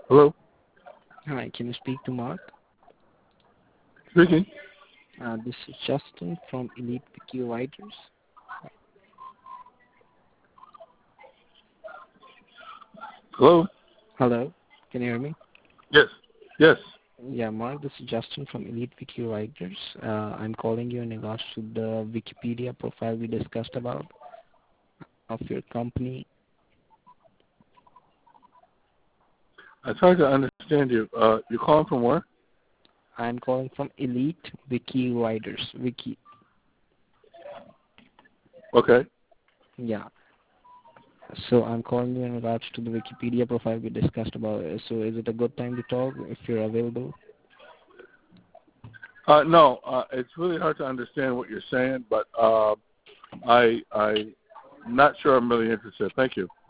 Hello? Hi, can you speak to Mark? Speaking. This is Justin from Elite Wiki Writers. Hello? Hello, can you hear me? Yes. Yes. Yeah, Mark, this is Justin from Elite Wiki Writers. I'm calling you in regards to the Wikipedia profile we discussed about of your company. It's hard to understand you. You're calling from where? I'm calling from Elite Wiki Writers. Wiki, Okay. yeah. So I'm calling you in regards to the Wikipedia profile we discussed about. So is it a good time to talk if you're available? No, it's really hard to understand what you're saying, but I'm not sure I'm really interested. Thank you.